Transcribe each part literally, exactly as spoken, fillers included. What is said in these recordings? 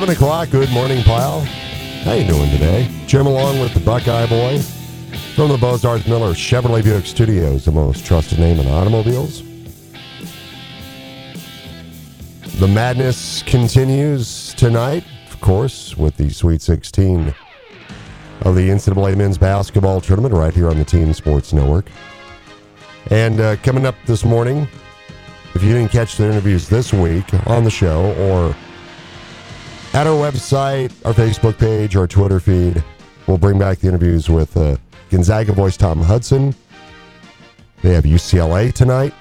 seven o'clock, good morning, pal. How you doing today? Jim along with the Buckeye Boy from the Bozarth Miller Chevrolet Buick Studios, the most trusted name in automobiles. The madness continues tonight, of course, with the Sweet sixteen of the N C double A Men's Basketball Tournament right here on the Team Sports Network. And uh, coming up this morning, if you didn't catch the interviews this week on the show or at our website, our Facebook page, our Twitter feed, we'll bring back the interviews with uh, Gonzaga voice Tom Hudson. They have U C L A tonight.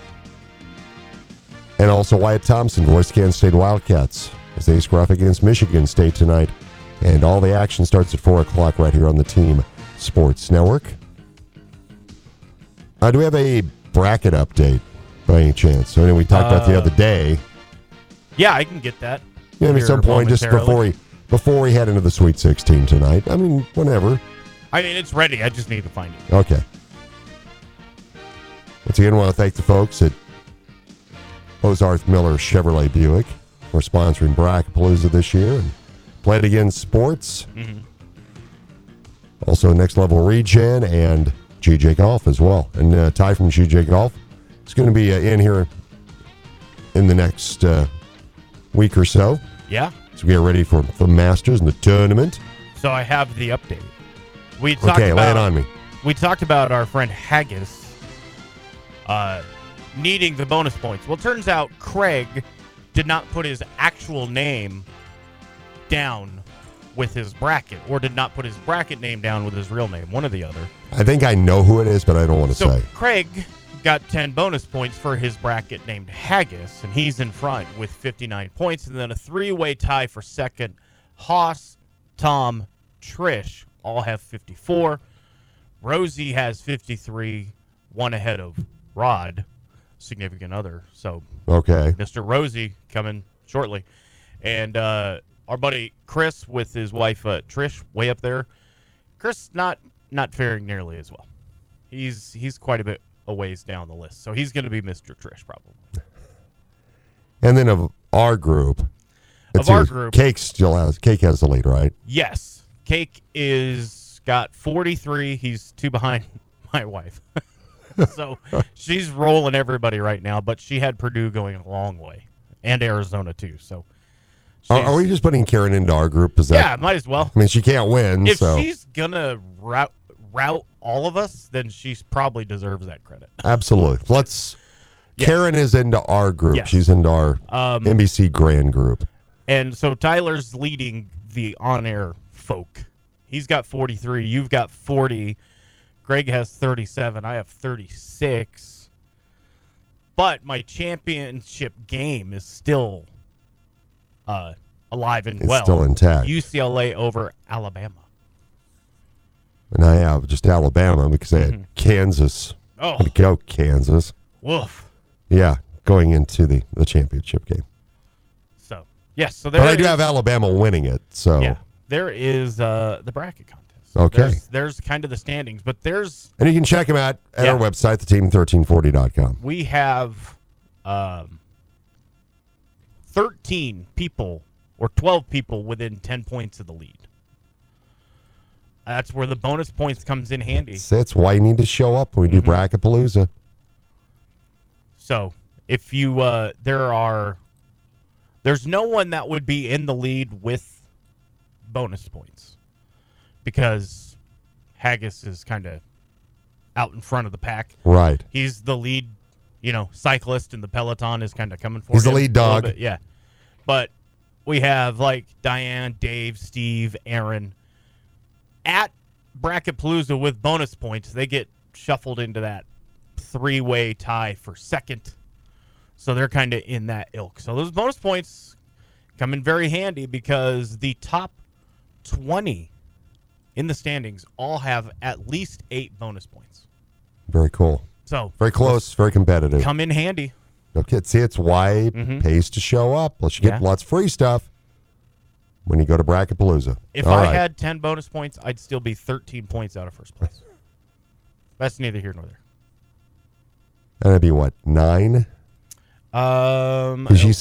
And also Wyatt Thompson, voice Kansas State Wildcats, as they square off against Michigan State tonight. And all the action starts at four o'clock right here on the Team Sports Network. Uh, do we have a bracket update by any chance? I mean, we talked uh, about the other day. Yeah, I can get that. Yeah, at some point, just before we, before we head into the Sweet sixteen tonight. I mean, whenever. I mean, it's ready. I just need to find it. Okay. Once again, I want to thank the folks at Bozarth Miller Chevrolet Buick for sponsoring Brackapalooza this year and Play It Again Sports. Mm-hmm. Also, Next Level Regen and G J Golf as well. And uh, Ty from G J Golf is going to be uh, in here in the next uh, week or so. Yeah. So we get ready for the Masters and the tournament. So I have the update. We talked okay, about, lay it on me. We talked about our friend Haggis uh, needing the bonus points. Well, it turns out Craig did not put his actual name down with his bracket, or did not put his bracket name down with his real name, one or the other. I think I know who it is, but I don't want to so say. Craig got ten bonus points for his bracket named Haggis, and he's in front with fifty-nine points, and then a three-way tie for second. Haas, Tom, Trish all have fifty-four. Rosie has fifty-three, one ahead of Rod, significant other. So, okay, Mister Rosie coming shortly. And uh, our buddy Chris with his wife uh, Trish way up there. Chris not not faring nearly as well. He's he's quite a bit a ways down the list. So he's going to be Mister Trish probably. And then of our group, of our group, Cake still has Cake has the lead, right? Yes, Cake is got forty-three. He's two behind my wife. So she's rolling everybody right now, but she had Purdue going a long way, and Arizona too. So are, are we just putting Karen into our group? Is that, yeah, might as well. I mean, she can't win. If so. she's gonna route route all of us, then she probably deserves that credit. Absolutely. Let's. Yes. Karen is into our group. Yes. She's into our um, N B C Grand group. And so Tyler's leading the on-air folk. He's got forty-three. You've got forty. Greg has thirty-seven. I have thirty-six. But my championship game is still uh, alive and it's well. Still intact. U C L A over Alabama. And I have just Alabama because I had mm-hmm. Kansas. Oh. Way to go, Kansas. Woof. Yeah, going into the, the championship game. So, yes. So there but I do is, have Alabama winning it. So yeah, there is uh, the bracket contest. Okay. There's, there's kind of the standings, but there's... And you can check them out at yeah. our website, the team thirteen forty dot com. We have um, thirteen people or twelve people within ten points of the lead. That's where the bonus points comes in handy. That's, that's why you need to show up when we do mm-hmm. Brackapalooza. So, if you... Uh, there are... There's no one that would be in the lead with bonus points. Because Haggis is kind of out in front of the pack. Right. He's the lead, you know, cyclist, and the peloton is kind of coming for He's him. the lead dog. Bit, yeah. But we have, like, Diane, Dave, Steve, Aaron. At Brackapalooza with bonus points, they get shuffled into that three-way tie for second. So they're kind of in that ilk. So those bonus points come in very handy because the top twenty in the standings all have at least eight bonus points. Very cool. So very close, very competitive. Come in handy. Okay, see, it's why it mm-hmm. pays to show up. Plus, you get yeah. lots of free stuff when you go to Brackapalooza. If all I right. had ten bonus points, I'd still be thirteen points out of first place. That's neither here nor there. That'd be what, nine? Um, Because you said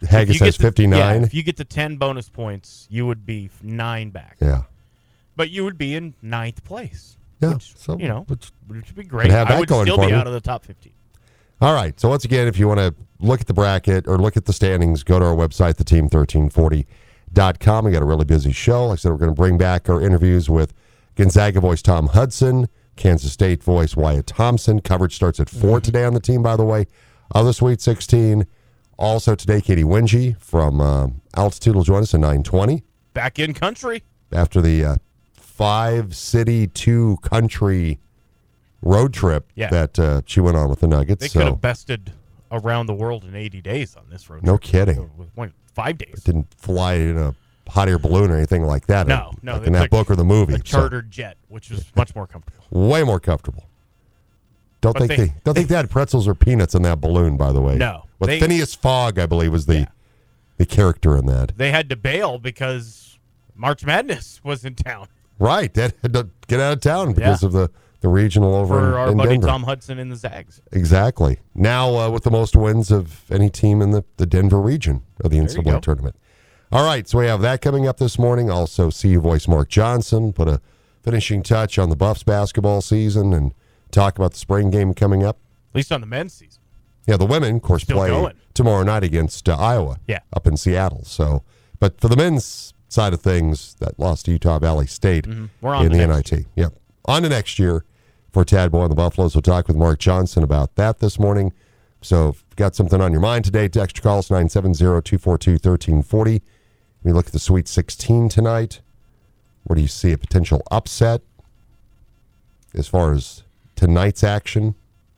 Haggis has fifty-nine. Yeah, if you get to ten bonus points, you would be nine back. Yeah. But you would be in ninth place. Yeah. Which, so, you know, which, which would be great. have that I would going still for be me. out of the top fifteen. All right. So once again, if you want to look at the bracket or look at the standings, go to our website, the team thirteen forty dot com. We got a really busy show. Like I said, we're going to bring back our interviews with Gonzaga voice Tom Hudson, Kansas State voice Wyatt Thompson. Coverage starts at four mm-hmm. today on the team, by the way. Other Sweet sixteen. Also today, Katie Winge from uh, Altitude will join us at nine twenty. Back in country. After the uh, five-city, two-country road trip yeah. that uh, she went on with the Nuggets. They so. could have bested around the world in eighty days on this road no trip. Kidding. So it went five days. It didn't fly in a hot air balloon or anything like that. No, in, no. Like in that like book or the movie. A chartered so. jet, which was much more comfortable. Way more comfortable. Don't But think they- they, don't think they had pretzels or peanuts in that balloon, by the way. No. But They- Phineas Fogg, I believe, was the Yeah. the character in that. They had to bail because March Madness was in town Right. They had to get out of town because Yeah. of the, the regional over for in, our in buddy Denver. Tom Hudson and the Zags. Exactly. Now uh, with the most wins of any team in the, the Denver region of the N C There you double A go. tournament. All right, so we have that coming up this morning. Also, C U voice Mark Johnson put a finishing touch on the Buffs basketball season and talk about the spring game coming up. At least on the men's season. Yeah, the women, of course, Still play going. tomorrow night against uh, Iowa. Yeah. Up in Seattle. So, but for the men's side of things, that lost to Utah Valley State Mm-hmm. We're on in to the next N I T. Yep. On to next year for Tad Boy and the Buffaloes. We'll talk with Mark Johnson about that this morning. So, if you've got something on your mind today, text or call us nine seven zero, two four two, one three four zero. We look at the Sweet sixteen tonight. Where do you see a potential upset as far as tonight's action?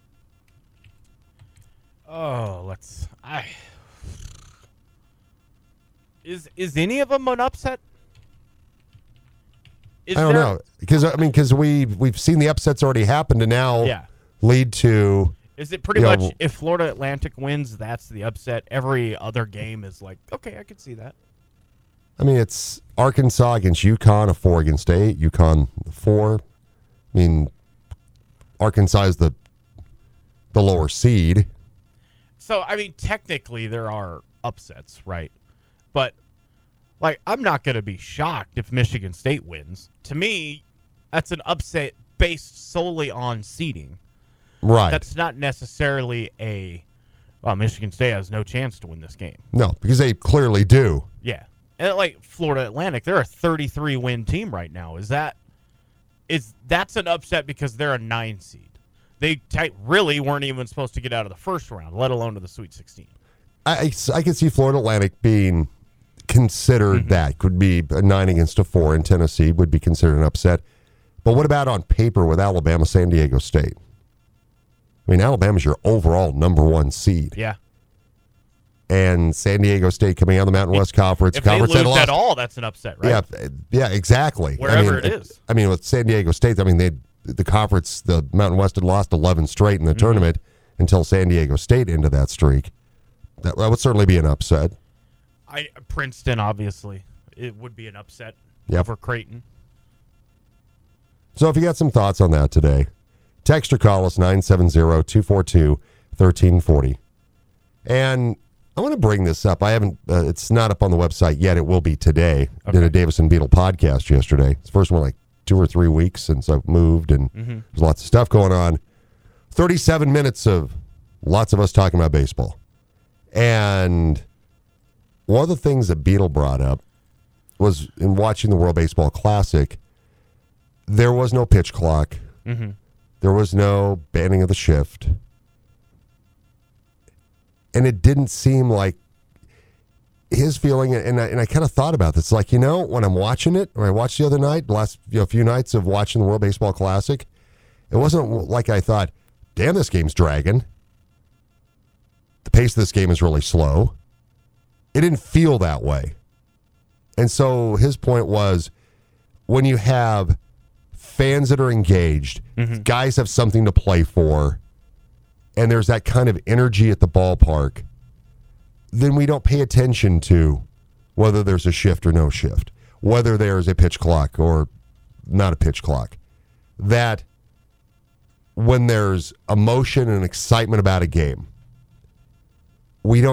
Oh, let's. I is is any of them an upset? Is I don't there, know because I mean because we we've seen the upsets already happen to now Yeah. lead to Is it pretty you much know, if Florida Atlantic wins, that's the upset? Every other game is like, okay, I can see that. I mean it's Arkansas against UConn, a four against eight, UConn four. I mean Arkansas is the the lower seed. So I mean, technically there are upsets, right? But like, I'm not going to be shocked if Michigan State wins. To me, that's an upset based solely on seeding. Right. That's not necessarily a, well, Michigan State has no chance to win this game. No, because they clearly do. Yeah. And like Florida Atlantic, they're a thirty-three win team right now. Is that, is that's an upset because they're a nine seed. They t- really weren't even supposed to get out of the first round, let alone to the Sweet sixteen. I, I could see Florida Atlantic being considered Mm-hmm. that. Could be a nine against a four, and Tennessee would be considered an upset. But what about on paper with Alabama, San Diego State? I mean, Alabama's your overall number one seed. Yeah. And San Diego State coming out of the Mountain West Conference. If conference they lose that at lost, all, that's an upset, right? Yeah, yeah, exactly. Wherever I mean, it is. I mean, with San Diego State, I mean, they the conference, the Mountain West had lost eleven straight in the Mm-hmm. tournament until San Diego State into that streak. That, that would certainly be an upset. I Princeton, obviously, it would be an upset Yep. over Creighton. So if you got some thoughts on that today, text or call us nine seven zero, two four two, one three four zero. And I want to bring this up. I haven't, uh, it's not up on the website yet. It will be today. I did Okay. a Davison Beetle podcast yesterday. It's the first one in like two or three weeks since I've moved, and Mm-hmm. there's lots of stuff going on. thirty-seven minutes of lots of us talking about baseball. And one of the things that Beetle brought up was in watching the World Baseball Classic, there was no pitch clock. Mm-hmm. There was no banning of the shift. And it didn't seem like his feeling, and I, and I kind of thought about this, like, you know, when I'm watching it, or I watched the other night, the last you know, few nights of watching the World Baseball Classic, it wasn't like I thought, damn, this game's dragging. The pace of this game is really slow. It didn't feel that way. And so his point was, when you have fans that are engaged, Mm-hmm. guys have something to play for, and there's that kind of energy at the ballpark, then we don't pay attention to whether there's a shift or no shift, whether there's a pitch clock or not a pitch clock. That when there's emotion and excitement about a game, we don't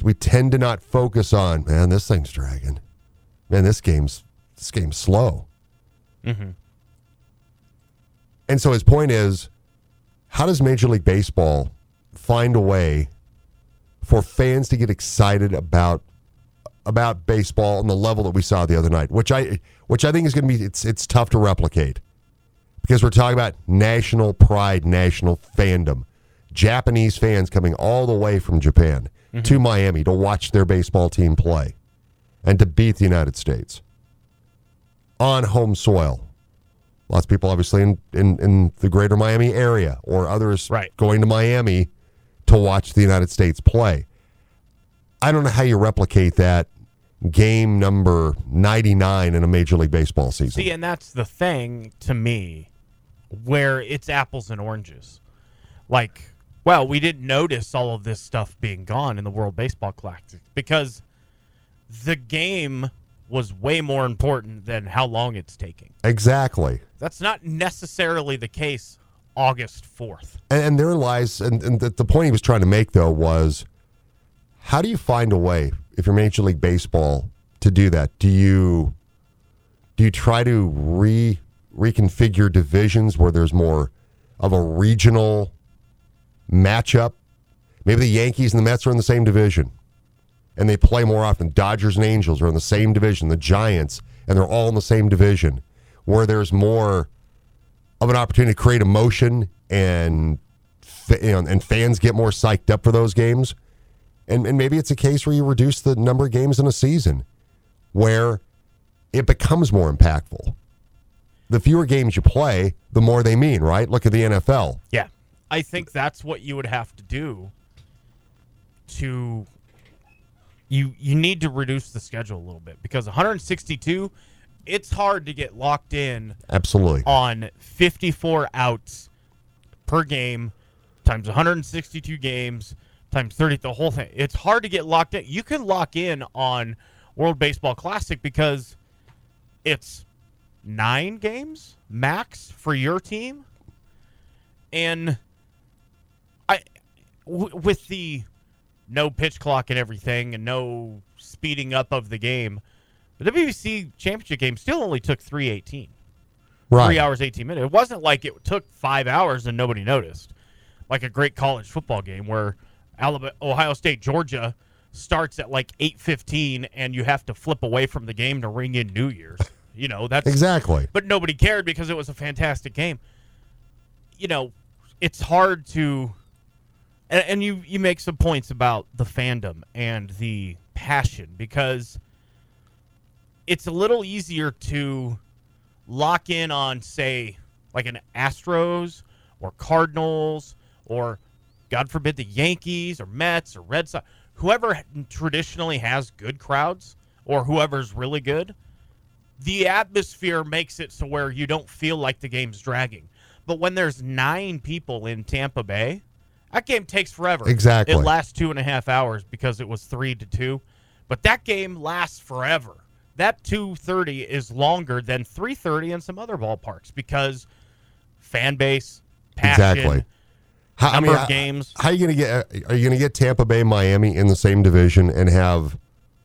we tend to not focus on, man, this thing's dragging. Man, this game's this game's slow. Mm-hmm. And so his point is, how does Major League Baseball find a way for fans to get excited about about baseball on the level that we saw the other night, which I which I think is going to be it's it's tough to replicate because we're talking about national pride, national fandom, Japanese fans coming all the way from Japan mm-hmm. to Miami to watch their baseball team play and to beat the United States on home soil. Lots of people obviously in, in, in the greater Miami area or others right. going to Miami to watch the United States play. I don't know how you replicate that game number ninety-nine in a Major League Baseball season. See, and that's the thing to me where it's apples and oranges. Like, well, we didn't notice all of this stuff being gone in the World Baseball Classic because the game was way more important than how long it's taking. Exactly. That's not necessarily the case August fourth. And, and there lies, and, and the, the point he was trying to make, though, was how do you find a way, if you're Major League Baseball, to do that? Do you do you try to re reconfigure divisions where there's more of a regional matchup? Maybe the Yankees and the Mets are in the same division, and they play more often. Dodgers and Angels are in the same division. The Giants, and they're all in the same division, where there's more of an opportunity to create emotion and you know, and fans get more psyched up for those games. And, and maybe it's a case where you reduce the number of games in a season where it becomes more impactful. The fewer games you play, the more they mean, right? Look at the N F L. Yeah. I think that's what you would have to do to you you need to reduce the schedule a little bit because one hundred sixty-two, it's hard to get locked in Absolutely. on fifty-four outs per game times one hundred sixty-two games times thirty, the whole thing. It's hard to get locked in. You can lock in on World Baseball Classic because it's nine games max for your team. And I, w- with the no pitch clock and everything and no speeding up of the game, the W B C championship game still only took three eighteen. Right. Three hours, eighteen minutes. It wasn't like it took five hours and nobody noticed. Like a great college football game where Alabama, Ohio State, Georgia starts at like eight fifteen and you have to flip away from the game to ring in New Year's. You know, that's exactly. But nobody cared because it was a fantastic game. You know, it's hard to and, and you you make some points about the fandom and the passion because it's a little easier to lock in on, say, like an Astros or Cardinals or, God forbid, the Yankees or Mets or Red Sox, whoever traditionally has good crowds or whoever's really good, the atmosphere makes it so where you don't feel like the game's dragging. But when there's nine people in Tampa Bay, that game takes forever. Exactly. It lasts two and a half hours because it was three to two. But that game lasts forever. That two thirty is longer than three thirty in some other ballparks because fan base, passion, exactly. How, number I mean, of how, games. How are you going to get? Are you going to get Tampa Bay, Miami in the same division and have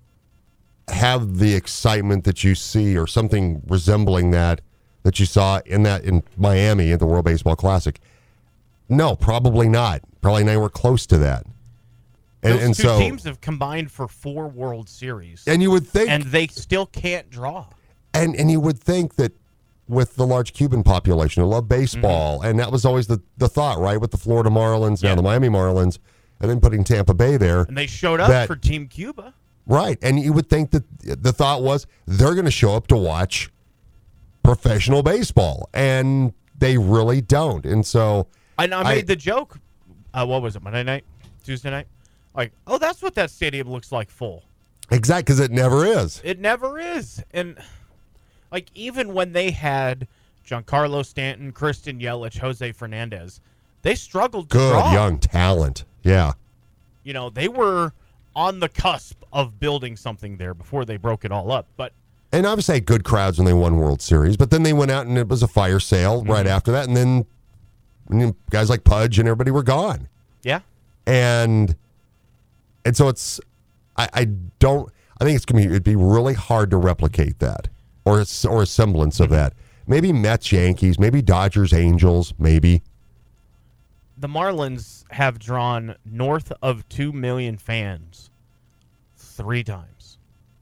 have the excitement that you see, or something resembling that that you saw in that in Miami at the World Baseball Classic? No, probably not. Probably not anywhere close to that. And, Those and two so, teams have combined for four World Series, and you would think, and they still can't draw. And and you would think that with the large Cuban population who love baseball, mm-hmm. and that was always the, the thought, right, with the Florida Marlins, yeah. now the Miami Marlins, and then putting Tampa Bay there. And they showed up that, for Team Cuba. Right, and you would think that the thought was they're going to show up to watch professional baseball, and they really don't. And so And I made I, the joke, uh, what was it, Monday night, Tuesday night? Like, oh, that's what that stadium looks like full. Exactly, because it never is. It never is. And, like, even when they had Giancarlo Stanton, Christian Yelich, Jose Fernandez, they struggled to Good draw. young talent, yeah. You know, they were on the cusp of building something there before they broke it all up. But And obviously had good crowds when they won World Series, but then they went out and it was a fire sale mm-hmm. right after that, and then and then guys like Pudge and everybody were gone. Yeah. And... And so it's I, I don't. I think it's gonna be. It'd be really hard to replicate that, or a, or a semblance of that. Maybe Mets, Yankees, maybe Dodgers, Angels, maybe. The Marlins have drawn north of two million fans three times.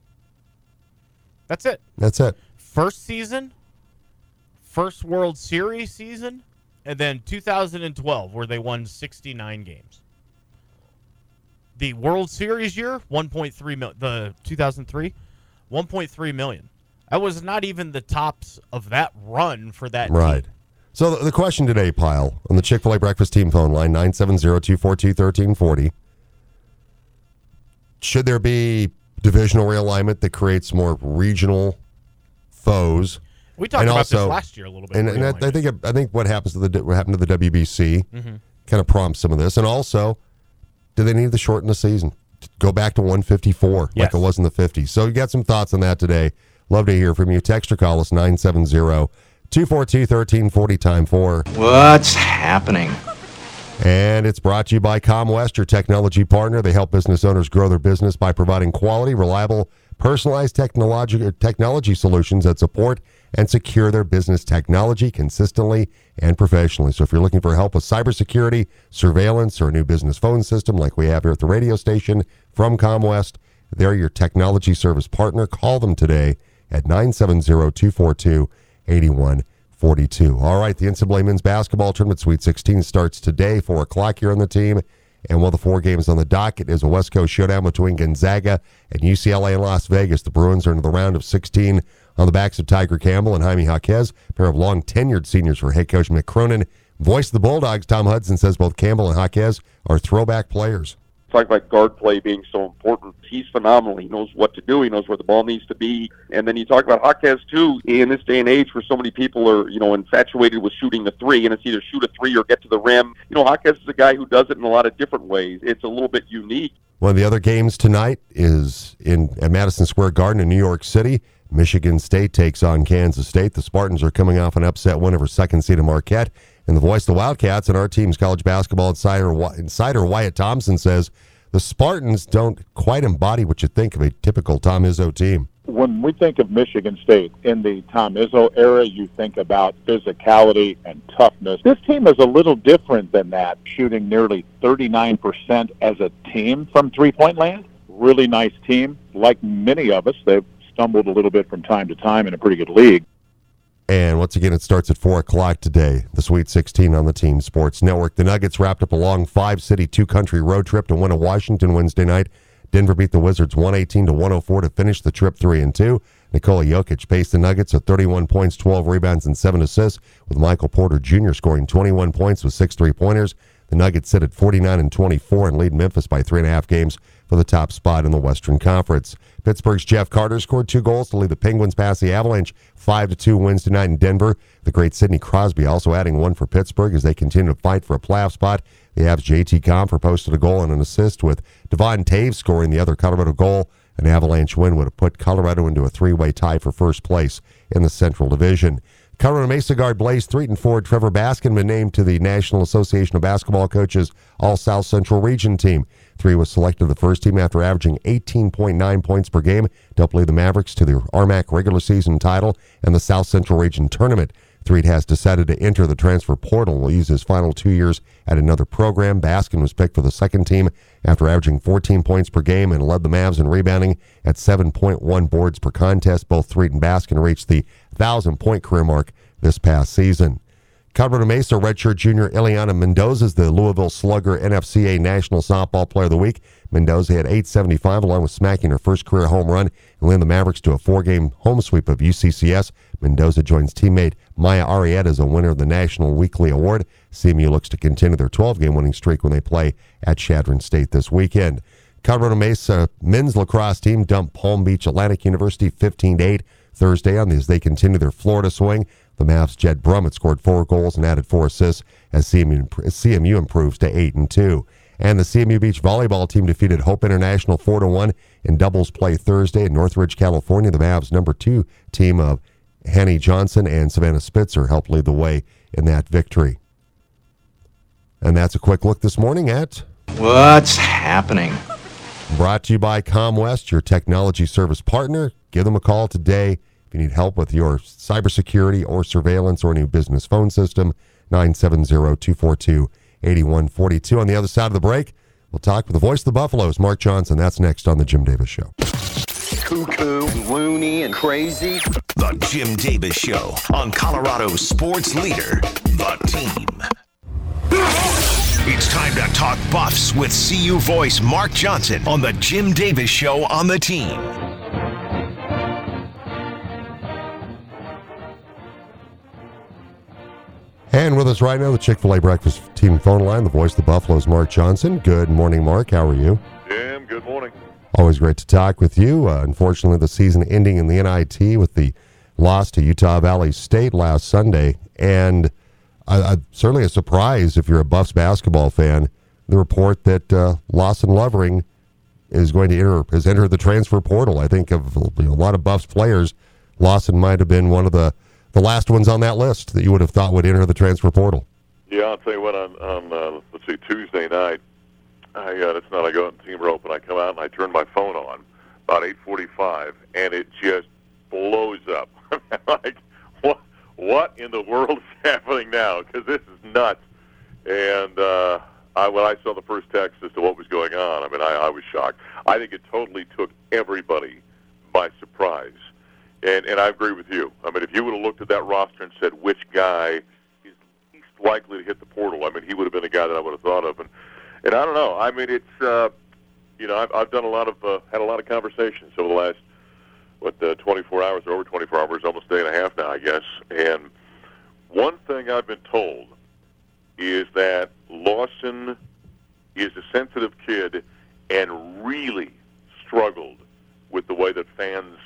That's it. That's it. First season, first World Series season, and then two thousand twelve, where they won sixty-nine games. The World Series year, one point three million. The two thousand three, one point three million. That was not even the tops of that run for that right. team. So the, the question today, Pyle, on the Chick-fil-A Breakfast Team phone line, nine seven zero, two four two, one three four zero. Should there be divisional realignment that creates more regional foes? We talked and about also, this last year a little bit. And, and I, I think I think what happens to the what happened to the W B C mm-hmm. kind of prompts some of this. And also, do they need to shorten the season? Go back to one fifty-four yes. like it was in the fifties. So you got some thoughts on that today. Love to hear from you. Text or call us nine seven zero, two four two, one three four zero, time for What's Happening? And it's brought to you by ComWest, your technology partner. They help business owners grow their business by providing quality, reliable, personalized technology, technology solutions that support and secure their business technology consistently and professionally. So if you're looking for help with cybersecurity, surveillance, or a new business phone system like we have here at the radio station from ComWest, they're your technology service partner. Call them today at nine seven zero, two four two, eight one four two. All right, the N C double A Men's Basketball Tournament Sweet sixteen starts today, four o'clock here on the team. And while the four games on the docket is a West Coast showdown between Gonzaga and U C L A in Las Vegas. The Bruins are into the round of sixteen on the backs of Tiger Campbell and Jaime Jaquez, a pair of long-tenured seniors for head coach Mick Cronin. Voice of the Bulldogs, Tom Hudson, says both Campbell and Jaquez are throwback players. Talk about guard play being so important. He's phenomenal. He knows what to do. He knows where the ball needs to be. And then you talk about Jaquez, too. In this day and age where so many people are, you know, infatuated with shooting the three, and it's either shoot a three or get to the rim. You know, Jaquez is a guy who does it in a lot of different ways. It's a little bit unique. One of the other games tonight is in at Madison Square Garden in New York City. Michigan State takes on Kansas State. The Spartans are coming off an upset win over second seed Marquette. And the voice of the Wildcats and our team's college basketball insider, insider Wyatt Thompson says the Spartans don't quite embody what you think of a typical Tom Izzo team. When we think of Michigan State in the Tom Izzo era, you think about physicality and toughness. This team is a little different than that, shooting nearly thirty-nine percent as a team from three-point land. Really nice team. Like many of us, they've stumbled a little bit from time to time in a pretty good league. And once again, it starts at four o'clock today, the Sweet sixteen on the Team Sports Network. The Nuggets wrapped up a long five-city, two-country road trip to win at Washington Wednesday night. Denver beat the Wizards one eighteen to one oh four to finish the trip three and two. Nikola Jokic paced the Nuggets at thirty-one points, twelve rebounds, and seven assists, with Michael Porter Junior scoring twenty-one points with six three-pointers. The Nuggets sit at forty-nine and twenty-four and lead Memphis by three and a half games for the top spot in the Western Conference. Pittsburgh's Jeff Carter scored two goals to lead the Penguins past the Avalanche five to two Wednesday night in Denver. The great Sidney Crosby also adding one for Pittsburgh as they continue to fight for a playoff spot. The Avs' J T Compher posted a goal and an assist, with Devon Taves scoring the other Colorado goal. An Avalanche win would have put Colorado into a three-way tie for first place in the Central Division. Colorado Mesa guard Blaze Threaton forward Trevor Baskin been named to the National Association of Basketball Coaches All-South Central Region team. Three was selected to the first team after averaging eighteen point nine points per game to help lead the Mavericks to the R M A C regular season title and the South Central Region tournament. Threed has decided to enter the transfer portal and will use his final two years at another program. Baskin was picked for the second team after averaging fourteen points per game and led the Mavs in rebounding at seven point one boards per contest. Both Threed and Baskin reached the one thousand-point career mark this past season. Colorado Mesa redshirt junior Ileana Mendoza is the Louisville Slugger N F C A National Softball Player of the Week. Mendoza had eight seventy-five along with smacking her first career home run and led the Mavericks to a four-game home sweep of U C C S. Mendoza joins teammate Maya Arrieta as a winner of the National Weekly Award. C M U looks to continue their twelve-game winning streak when they play at Chadron State this weekend. Colorado Mesa men's lacrosse team dumped Palm Beach Atlantic University fifteen to eight Thursday on as they continue their Florida swing. The Mavs' Jed Brummett scored four goals and added four assists as C M U, C M U improves to eight and two. And the C M U Beach volleyball team defeated Hope International four to one in doubles play Thursday in Northridge, California. The Mavs' number two team of Hanny Johnson and Savannah Spitzer helped lead the way in that victory. And that's a quick look this morning at What's Happening. Brought to you by ComWest, your technology service partner. Give them a call today if you need help with your cybersecurity or surveillance or new business phone system. nine seven zero, two four two, eight one four two. On the other side of the break, we'll talk with the voice of the Buffaloes, Mark Johnson. That's next on The Jim Davis Show. Cuckoo, loony, and crazy. The Jim Davis Show on Colorado's sports leader, The Team. It's time to talk Buffs with C U voice Mark Johnson on The Jim Davis Show on The Team. And with us right now, the Chick-fil-A Breakfast Team phone line, the voice of the Buffaloes, Mark Johnson. Good morning, Mark. How are you? Jim, good morning. Always great to talk with you. Uh, unfortunately, the season ending in the N I T with the loss to Utah Valley State last Sunday. And uh, certainly a surprise if you're a Buffs basketball fan, the report that uh, Lawson Lovering is going to enter, has entered the transfer portal. I think of you know, a lot of Buffs players, Lawson might have been one of the, the last ones on that list that you would have thought would enter the transfer portal. Yeah, I'll tell you what, on, on uh, let's see, Tuesday night, I, uh, that's not, I go out in team rope, and I come out and I turn my phone on about eight forty-five, and it just blows up. Like, what what in the world is happening now? Because this is nuts. And uh, I, when I saw the first text as to what was going on, I mean, I, I was shocked. I think it totally took everybody by surprise. And, and I agree with you. I mean, if you would have looked at that roster and said which guy is least likely to hit the portal, I mean, he would have been a guy that I would have thought of. And And I don't know. I mean, it's uh, you know, I've, I've done a lot of uh, had a lot of conversations over the last what uh, twenty-four hours or over twenty-four hours, almost a day and a half now, I guess. And one thing I've been told is that Lawson is a sensitive kid and really struggled with the way that fans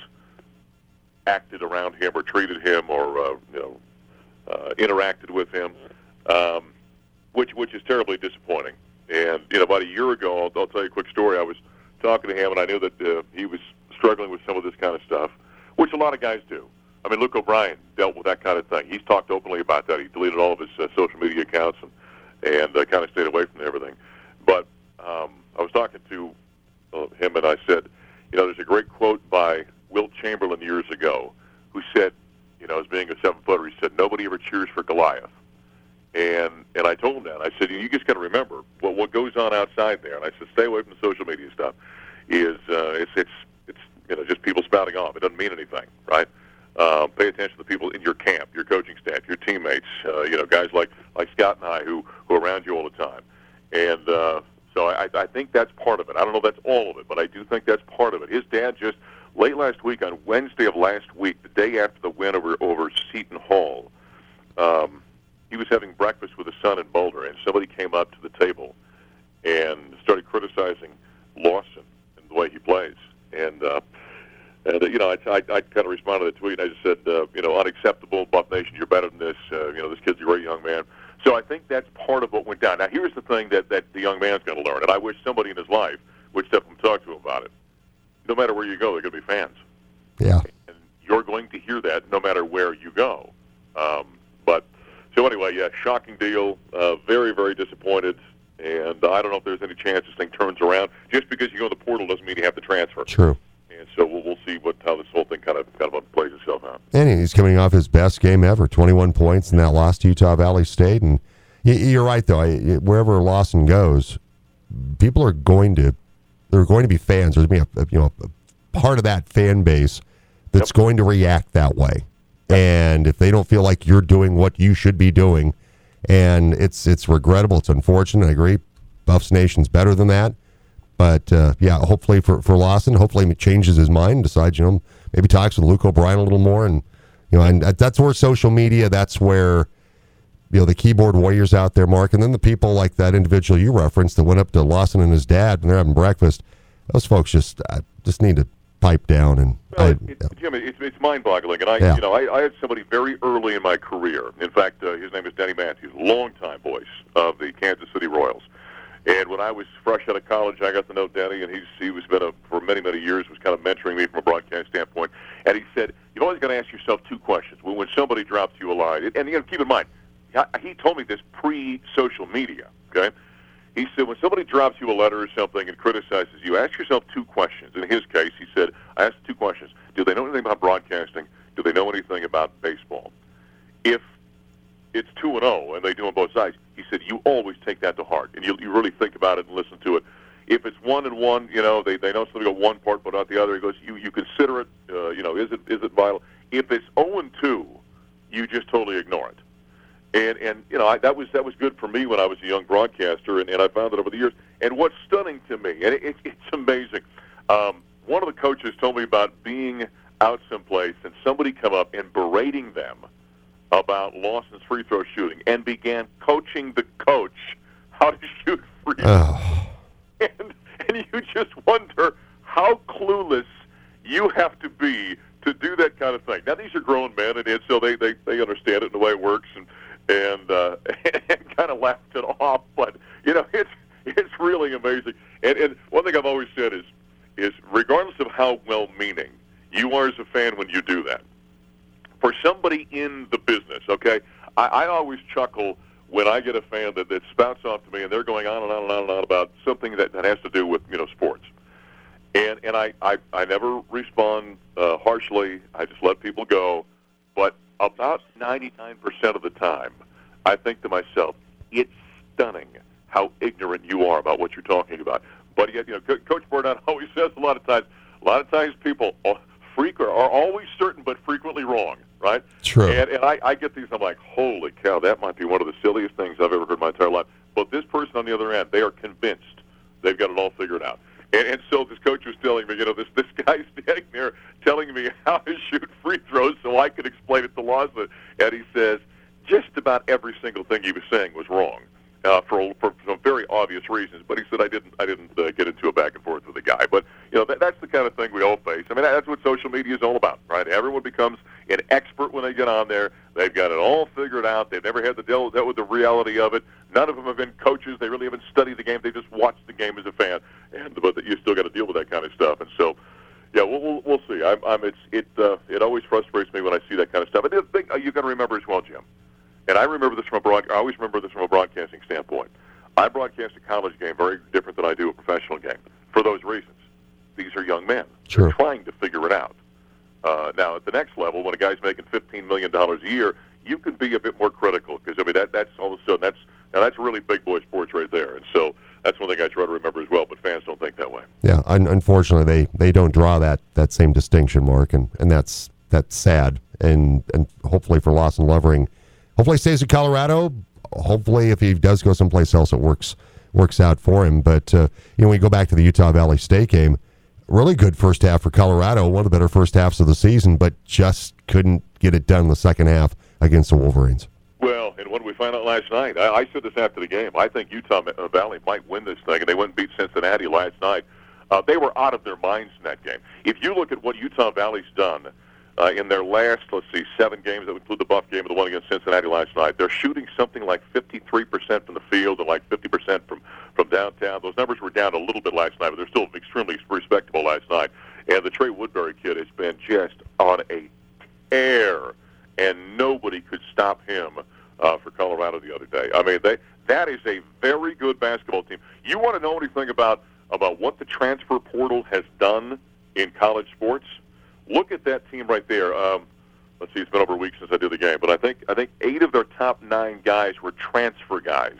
acted around him or treated him or uh, you know uh, interacted with him, um, which which is terribly disappointing. And, you know, about a year ago, I'll, I'll tell you a quick story. I was talking to him, and I knew that uh, he was struggling with some of this kind of stuff, which a lot of guys do. I mean, Luke O'Brien dealt with that kind of thing. He's talked openly about that. He deleted all of his uh, social media accounts and, and uh, kind of stayed away from everything. But um, I was talking to uh, him, and I said, you know, there's a great quote by Wilt Chamberlain years ago who said, you know, as being a seven-footer, he said, nobody ever cheers for Goliath. And and I told him that. I said, you just got to remember what what goes on outside there. And I said, stay away from the social media stuff. Is uh, it's it's it's you know just people spouting off. It doesn't mean anything, right? Uh, pay attention to the people in your camp, your coaching staff, your teammates. Uh, you know, guys like like Scott and I who who are around you all the time. And uh, so I I think that's part of it. I don't know if that's all of it, but I do think that's part of it. His dad just late last week on Wednesday of last week, the day after the win over over Seton Hall. Um, He was having breakfast with his son in Boulder, and somebody came up to the table and started criticizing Lawson and the way he plays. And, uh, and uh, you know, I, I, I kind of responded to the tweet, and I just said, uh, you know, unacceptable, Buff Nation, you're better than this. Uh, you know, this kid's a great young man. So I think that's part of what went down. Now, here's the thing that, that the young man's going to learn, and I wish somebody in his life would step up and talk to him about it. No matter where you go, they're going to be fans. Yeah. And you're going to hear that no matter where you go. Um, but... So anyway, yeah, shocking deal. Uh, very, very disappointed. And I don't know if there's any chance this thing turns around. Just because you go to the portal doesn't mean you have to transfer. True. And so we'll, we'll see what how this whole thing kind of kind of plays itself out. And he's coming off his best game ever, twenty-one points in that loss to Utah Valley State. And you're right, though. Wherever Lawson goes, people are going to there are going to be fans. There's going to be a, you know a part of that fan base that's yep. going to react that way. And if they don't feel like you're doing what you should be doing, and it's it's regrettable, it's unfortunate, I agree, Buffs Nation's better than that. But, uh, yeah, hopefully for, for Lawson, hopefully he changes his mind and decides, you know, maybe talks with Luke O'Brien a little more. And, you know, and that's where social media, that's where, you know, the keyboard warriors out there, Mark, and then the people like that individual you referenced that went up to Lawson and his dad when they're having breakfast, those folks just uh, just need to pipe down. And well, I, it, it, Jim, it's, it's mind-boggling, and I, yeah. you know, I, I had somebody very early in my career. In fact, uh, his name is Denny Matthews, longtime voice of the Kansas City Royals. And when I was fresh out of college, I got to know Denny, and he's he was been a, for many many years was kind of mentoring me from a broadcast standpoint. And he said, you've always got to ask yourself two questions when when somebody drops you a line. And you know, keep in mind, he told me this pre-social media. Okay, he said, when somebody drops you a letter or something and criticizes you, ask yourself two questions. In his case, he said, I asked two questions. Do they know anything about broadcasting? Do they know anything about baseball? If it's two and oh and they do on both sides, he said, you always take that to heart, and you, you really think about it and listen to it. If it's one and one, you know, they, they know something about one part but not the other. He goes, you, you consider it, uh, you know, is it is it vital? If it's oh and two, you just totally ignore it. And, and you know, I, that was that was good for me when I was a young broadcaster, and, and I found it over the years. And what's stunning to me, and it, it, it's amazing, um, one of the coaches told me about being out someplace and somebody come up and berating them about Lawson's free throw shooting and began coaching the coach how to shoot free throws. Oh. And, and you just wonder how clueless you have to be to do that kind of thing. Now, these are grown men, and, and so they, they, they understand it and the way it works, and and, uh, and kind of laughed it off. But, you know, it's it's really amazing. And, and one thing I've always said is, is regardless of how well-meaning you are as a fan when you do that, for somebody in the business, okay, I, I always chuckle when I get a fan that, that spouts off to me and they're going on and on and on and on about something that, that has to do with, you know, sports. And and I, I, I never respond uh, harshly. I just let people go. But about ninety-nine percent of the time, I think to myself, it's stunning how ignorant you are about what you're talking about. But yet, you know, Coach Burnett always says a lot of times, a lot of times people are, freak, are always certain but frequently wrong, right? True. And, and I, I get these, I'm like, holy cow, that might be one of the silliest things I've ever heard in my entire life. But this person on the other end, they are convinced they've got it all figured out. And, and so this coach was telling me, you know, this this guy's standing there telling me how to shoot free throws so I could explain it to Lawson. And he says, just about every single thing he was saying was wrong uh, for for some very obvious reasons. But he said I didn't I didn't uh, get into a back and forth with the guy. But you know, that, that's the kind of thing we all face. I mean, that's what social media is all about, right? Everyone becomes an expert when they get on there. They've got it all figured out. They've never had to deal dealt with the reality of it. None of them have been coaches. They really haven't studied the game. They just watched the game as a fan. And but you still got to deal with that kind of stuff. And so, yeah, we'll we'll, we'll see. I'm, I'm it's it uh, it always frustrates me when I see that kind of stuff. And the thing uh, you got to remember as well, Jim. And I remember this from a broad. I always remember this from a broadcasting standpoint. I broadcast a college game very different than I do a professional game for those reasons. These are young men. Sure. They're trying to figure it out. Uh, now, at the next level, when a guy's making fifteen million dollars a year, you can be a bit more critical because I mean that that's all of a sudden that's now that's really big boy sports right there. And so that's one thing I try to remember as well. But fans don't think that way. Yeah, un- unfortunately, they, they don't draw that, that same distinction, Mark, and, and that's that's sad. And and hopefully for Lawson Lovering, hopefully he stays in Colorado. Hopefully, if he does go someplace else, it works works out for him. But uh, you know, when you go back to the Utah Valley State game, really good first half for Colorado, one of the better first halves of the season, but just couldn't get it done in the second half against the Wolverines. Well, and what did we find out last night? I, I said this after the game. I think Utah Valley might win this thing, and they went and beat Cincinnati last night. Uh, they were out of their minds in that game. If you look at what Utah Valley's done uh, in their last, let's see, seven games, that would include the Buff game and the one against Cincinnati last night, they're shooting something like fifty-three percent from the field and like fifty percent from, from downtown. Those numbers were down a little bit last night, but they're still extremely respectable last night. And the Trey Woodbury kid has been just on a tear, and nobody could stop him uh, for Colorado the other day. I mean, they, that is a very good basketball team. You want to know anything about, about what the transfer portal has done in college sports? Look at that team right there. Um, let's see, it's been over a week since I did the game, but I think I think eight of their top nine guys were transfer guys,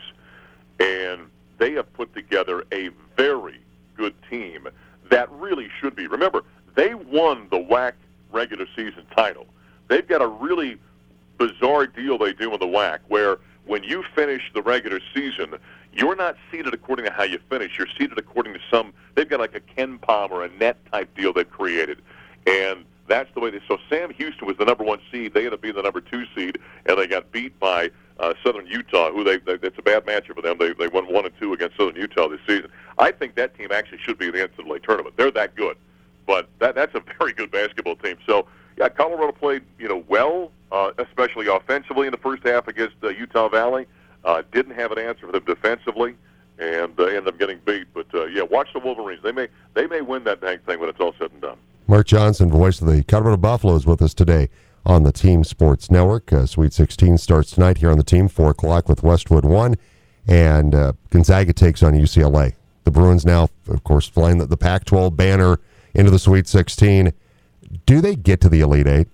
and they have put together a very good team that really should be. Remember, they won the W A C regular season title. They've got a really bizarre deal they do in the W A C where when you finish the regular season, you're not seated according to how you finish. You're seated according to some, they've got like a Ken Palm or a net type deal they've created. And that's the way they, so Sam Houston was the number one seed. They ended up being the number two seed, and they got beat by uh, Southern Utah, who they, they, it's a bad matchup for them. They, they won one and two against Southern Utah this season. I think that team actually should be in the N C double A tournament. They're that good. But that, that's a very good basketball team. So, yeah, Colorado played, you know, well, uh, especially offensively in the first half against uh, Utah Valley. Uh, didn't have an answer for them defensively, and uh, ended up getting beat. But uh, yeah, watch the Wolverines. They may they may win that dang thing when it's all said and done. Mark Johnson, voice of the Colorado Buffaloes, with us today on the Team Sports Network. Uh, Sweet sixteen starts tonight here on the team, four o'clock with Westwood one and uh, Gonzaga takes on U C L A. The Bruins now, of course, flying the, the Pac twelve banner into the Sweet sixteen. Do they get to the Elite Eight?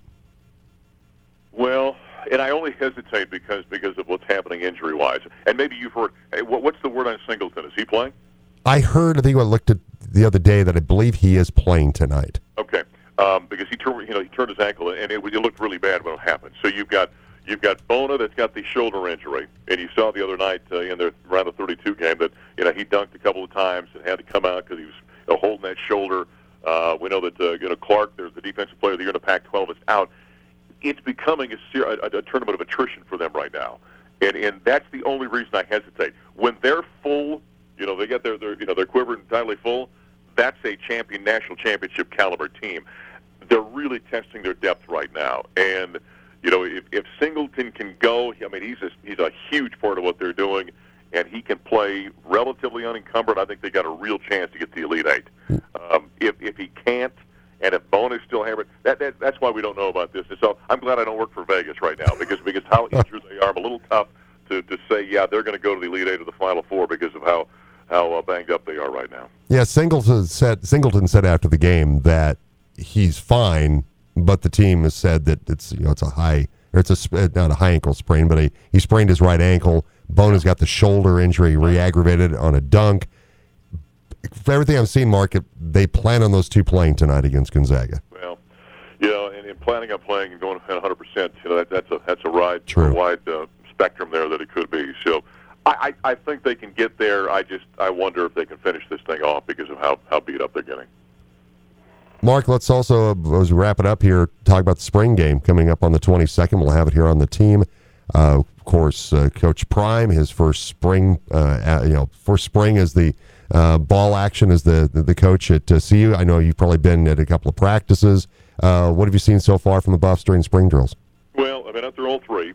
Well, and I only hesitate because because of what's happening injury-wise. And maybe you've heard, hey, what, what's the word on Singleton? Is he playing? I heard, I think I looked at the other day that I believe he is playing tonight. Okay, um, because he turned, you know, he turned his ankle, and it, it looked really bad when it happened. So you've got you've got Bona that's got the shoulder injury, and you saw the other night uh, in the around the thirty-two game that you know he dunked a couple of times and had to come out because he was you know, holding that shoulder. Uh, we know that uh, you know Clark, there's the defensive player of the year in the Pac twelve, is out. It's becoming a, ser- a, a tournament of attrition for them right now, and and that's the only reason I hesitate. When they're full, you know they get their, their you know their quiver entirely full. That's a champion, national championship caliber team. They're really testing their depth right now, and you know if, if Singleton can go, I mean he's a, he's a huge part of what they're doing, and he can play relatively unencumbered. I think they got a real chance to get the Elite Eight. Um, if if he can't. And if Bona still hammered, that, that that's why we don't know about this. And so I'm glad I don't work for Vegas right now because because how injured they are. I'm a little tough to, to say, yeah, they're going to go to the Elite Eight or the Final Four because of how how uh, banged up they are right now. Yeah, Singleton said Singleton said after the game that he's fine, but the team has said that it's you know it's a high or it's a not a high ankle sprain, but a, he sprained his right ankle. Bona's got the shoulder injury re-aggravated on a dunk. For everything I've seen, Mark, they plan on those two playing tonight against Gonzaga. Well, you know, and, and planning on playing and going one hundred percent, you know, that, that's a that's a wide, True. a wide uh, spectrum there that it could be. So, I, I, I think they can get there. I just I wonder if they can finish this thing off because of how, how beat up they're getting. Mark, let's also, as we wrap it up here, talk about the spring game coming up on the twenty-second. We'll have it here on the team. Uh, of course, uh, Coach Prime, his first spring, uh, you know, first spring as the Uh, ball action as the, the, the coach at uh, C U. I know you've probably been at a couple of practices. Uh, what have you seen so far from the Buffs during spring drills? Well, I've been out there all three.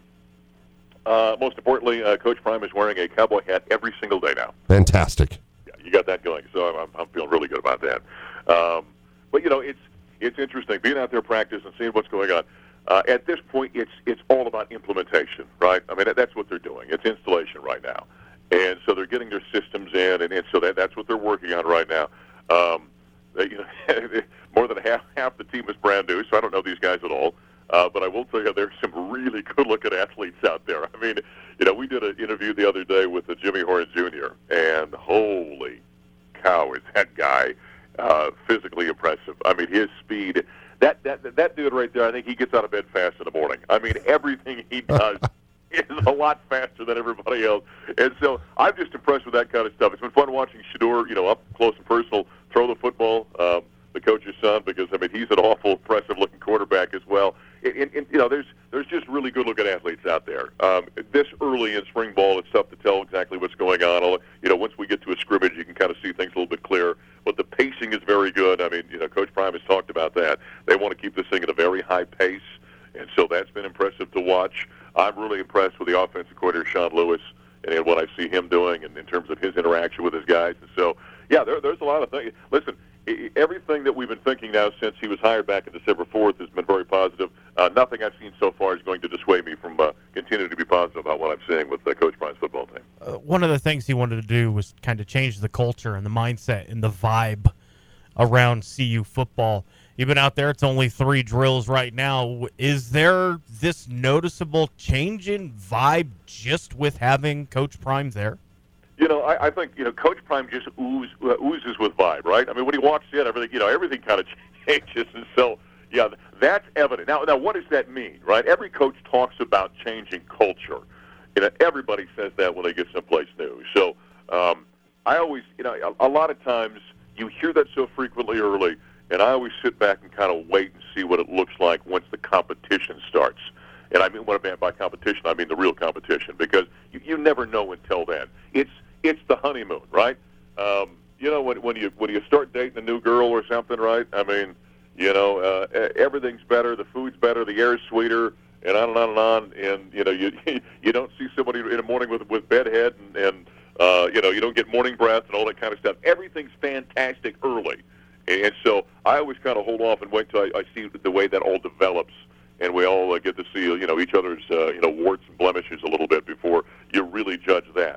Uh, most importantly, uh, Coach Prime is wearing a cowboy hat every single day now. Fantastic. Yeah, you got that going, so I'm, I'm feeling really good about that. Um, but, you know, it's it's interesting being out there practice and seeing what's going on. Uh, at this point, it's it's all about implementation, right? I mean, that, that's what they're doing. It's installation right now. And so they're getting their systems in, and, and so that, that's what they're working on right now. Um, they, you know, more than half half the team is brand new, so I don't know these guys at all. Uh, but I will tell you, there's some really good-looking athletes out there. I mean, you know, we did an interview the other day with uh, Jimmy Horn Junior, and holy cow, is that guy uh, physically impressive. I mean, his speed, that, that, that dude right there, I think he gets out of bed fast in the morning. I mean, everything he does is a lot faster than everybody else. And so I'm just impressed with that kind of stuff. It's been fun watching Shedeur, you know, up close and personal, throw the football, um, the coach's son, because, I mean, he's an awful impressive-looking quarterback as well. And, and, and, you know, there's there's just really good-looking athletes out there. Um, this early in spring ball, it's tough to tell exactly what's going on. You know, once we get to a scrimmage, you can kind of see things a little bit clearer. But the pacing is very good. I mean, you know, Coach Prime has talked about that. They want to keep this thing at a very high pace, and so that's been impressive to watch. I'm really impressed with the offensive coordinator, Sean Lewis, and what I see him doing and in terms of his interaction with his guys. And so, yeah, there, there's a lot of things. Listen, everything that we've been thinking now since he was hired back on December fourth has been very positive. Uh, nothing I've seen so far is going to dissuade me from uh, continuing to be positive about what I'm seeing with uh, Coach Prime's football team. Uh, one of the things he wanted to do was kind of change the culture and the mindset and the vibe around C U football. You've been out there. It's only three drills right now. Is there this noticeable change in vibe just with having Coach Prime there? You know, I, I think, you know, Coach Prime just ooze, uh, oozes with vibe, right? I mean, when he walks in, everything, you know, everything kind of changes. And so, yeah, that's evident. Now, now, what does that mean, right? Every coach talks about changing culture. You know, everybody says that when they get someplace new. So um, I always, you know, a, a lot of times you hear that so frequently early, and I always sit back and kind of wait and see what it looks like once the competition starts. And I mean, what I mean by competition, I mean the real competition, because you, you never know until then. It's it's the honeymoon, right? Um, you know, when when you when you start dating a new girl or something, right? I mean, you know, uh, everything's better, the food's better, the air's sweeter, and on and on and on. And you know, you you don't see somebody in the morning with with bedhead and and uh, you know, you don't get morning breath and all that kind of stuff. Everything's fantastic early. And so I always kind of hold off and wait until I, I see the way that all develops, and we all uh, get to see, you know, each other's, uh, you know, warts and blemishes a little bit before you really judge that.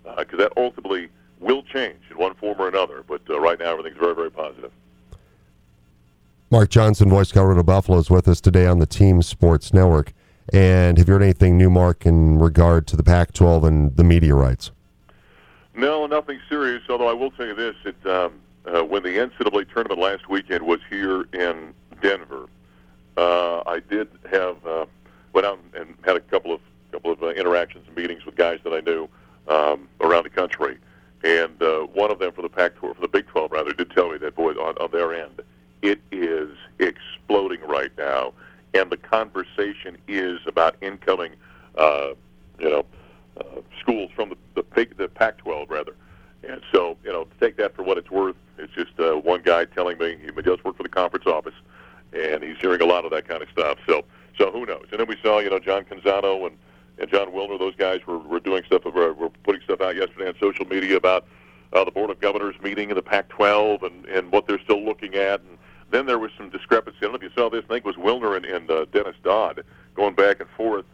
because uh, that ultimately will change in one form or another. But uh, right now, everything's very, very positive. Mark Johnson, voice of Colorado Buffaloes, with us today on the Team Sports Network. And have you heard anything new, Mark, in regard to the Pac twelve and the media rights? No, nothing serious, although I will tell you this. It, um, uh, when the N C double A tournament last weekend was here in Denver, uh, I did have uh, went out and had a couple of couple of uh, interactions and meetings with guys that I knew um, around the country. And uh, one of them for the Pac twelve, for the Big twelve rather, did tell me that, boy, on, on their end, it is exploding right now. And the conversation is about incoming, uh, you know, uh, schools from the, the, big, the Pac twelve, rather. And so, you know, take that for what it's worth. It's just uh, one guy telling me he does work for the conference office, and he's hearing a lot of that kind of stuff. So, so who knows? And then we saw, you know, John Canzano and, and John Wilner, those guys were, were doing stuff, were, were putting stuff out yesterday on social media about uh, the Board of Governors meeting in the Pac twelve and, and what they're still looking at. And then there was some discrepancy. I don't know if you saw this. I think it was Wilner and, and uh, Dennis Dodd going back and forth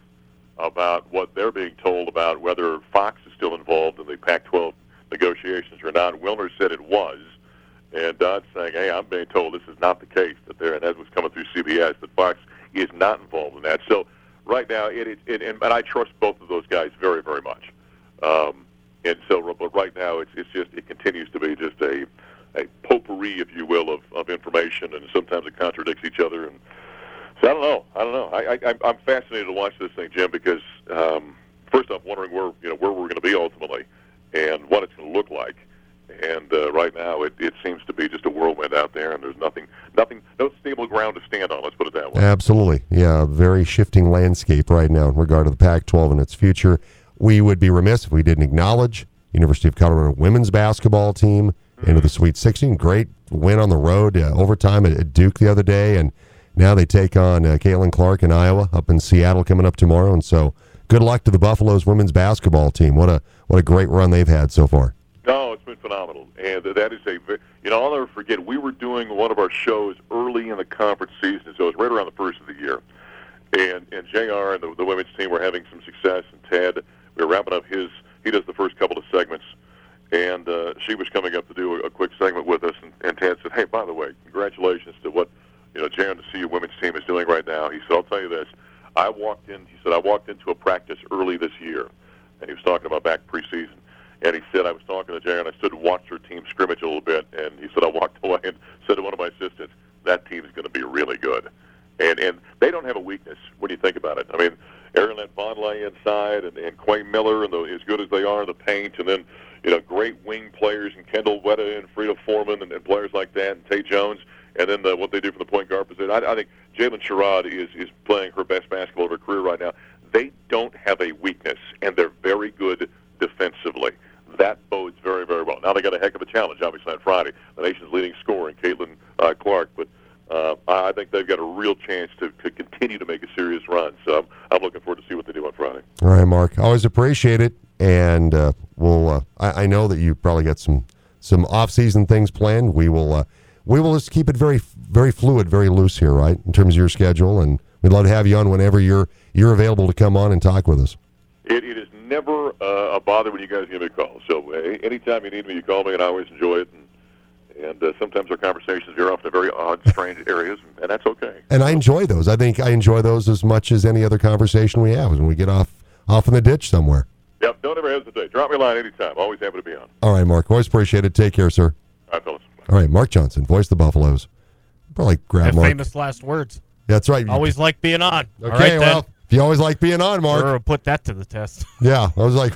about what they're being told about whether Fox is still involved in the Pac twelve negotiations or not. Wilner said it was, and Dodd's saying, hey, I'm being told this is not the case, that there, and that was coming through C B S, that Fox is not involved in that. So right now, it, it, it and, and I trust both of those guys very, very much. Um, and so, but right now, it's, it's just, it continues to be just a, a potpourri, if you will, of, of information, and sometimes it contradicts each other. And so I don't know. I don't know. I, I, I'm fascinated to watch this thing, Jim, because um, first off, wondering where you know where we're going to be ultimately, and what it's going to look like. And uh, right now, it, it seems to be just a whirlwind out there, and there's nothing, nothing, no stable ground to stand on. Let's put it that way. Absolutely, yeah, very shifting landscape right now in regard to the Pac twelve and its future. We would be remiss if we didn't acknowledge University of Colorado women's basketball team mm-hmm. into the Sweet sixteen. Great win on the road, uh, overtime at, at Duke the other day, and now they take on uh, Caitlin Clark in Iowa up in Seattle coming up tomorrow. And so, good luck to the Buffaloes women's basketball team. What a what a great run they've had so far. No, it's been phenomenal, and that is a, you know, I'll never forget, we were doing one of our shows early in the conference season, so it was right around the first of the year, and and J R and the, the women's team were having some success, and Ted, we were wrapping up his, he does the first couple of segments, and uh, she was coming up to do a, a quick segment with us, and, and Ted said, hey, by the way, congratulations to what, you know, J R and the C U women's team is doing right now. He said, I'll tell you this, I walked in, he said, I walked into a practice early this year, and he was talking about back preseason. And he said, I was talking to J R, and I stood and watched her team scrimmage a little bit. And he said, I walked away and said to one of my assistants, that team's going to be really good. And and they don't have a weakness when you think about it. I mean, Erin Bonley inside and, and Quay Miller, and the, as good as they are in the paint, and then, you know, great wing players, and Kendall Wetta and Frida Foreman and, and players like that, and Tay Jones. And then the, what they do from the point guard position. I, I think Jalen Sherrod is, is playing her best basketball of her career right now. They don't have a weakness, and they're very good defensively. That bodes very, very well. Now they got a heck of a challenge, obviously, on Friday. The nation's leading scorer in Caitlin uh, Clark, but uh, I think they've got a real chance to, to continue to make a serious run. So I'm, I'm looking forward to see what they do on Friday. All right, Mark. Always appreciate it, and uh, we'll. Uh, I, I know that you probably got some some off-season things planned. We will. Uh, we will just keep it very, very fluid, very loose here, right, in terms of your schedule, and we'd love to have you on whenever you're you're available to come on and talk with us. It, it is never uh, a bother when you guys give me a call. So uh, anytime you need me, you call me, and I always enjoy it. And, and uh, sometimes our conversations veer off to very odd, strange areas, and that's okay. And I enjoy those. I think I enjoy those as much as any other conversation we have when we get off off in the ditch somewhere. Yep, don't ever hesitate. Drop me a line anytime. Always happy to be on. All right, Mark. Always appreciate it. Take care, sir. All right, fellas. All right, Mark Johnson, voice of the Buffaloes. Probably grab Have Mark. famous last words. That's right. Always like being on. Okay, All right, well, then. if you always like being on, Mark. Sure, we'll put that to the test. Yeah, I was like,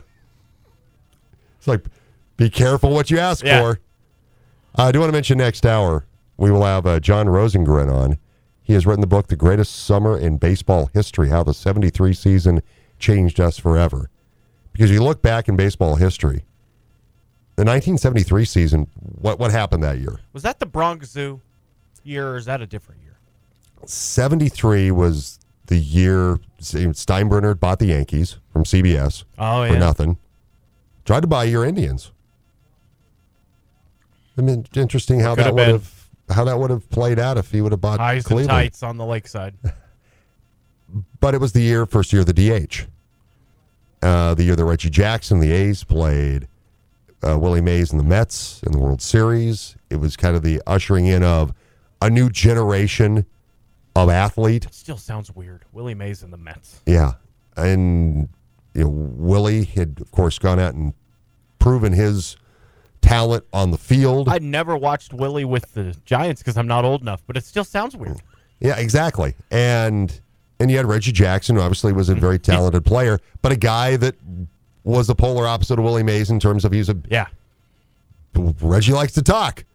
it's like, be careful what you ask Yeah. for. I do want to mention next hour, we will have uh, John Rosengren on. He has written the book, The Greatest Summer in Baseball History, How the seventy-three Season Changed Us Forever. Because you look back in baseball history, the nineteen seventy-three season, what what happened that year? Was that the Bronx Zoo year, or is that a different year? seventy-three was the year Steinbrenner bought the Yankees from C B S oh, for yeah. nothing. Tried to buy your Indians. I mean, interesting how Could that have would been. have how that would have played out if he would have bought Highs Cleveland. and tights on the lakeside. But it was the year, first year of the D H. uh, the year that Reggie Jackson, the A's, played uh, Willie Mays and the Mets in the World Series. It was kind of the ushering in of a new generation of athlete. It still sounds weird. Willie Mays and the Mets. Yeah. And you know, Willie had, of course, gone out and proven his talent on the field. I never watched Willie with the Giants because I'm not old enough, but it still sounds weird. Yeah, exactly. And and you had Reggie Jackson, who obviously was a very talented player, but a guy that was the polar opposite of Willie Mays in terms of he's a yeah. Reggie likes to talk,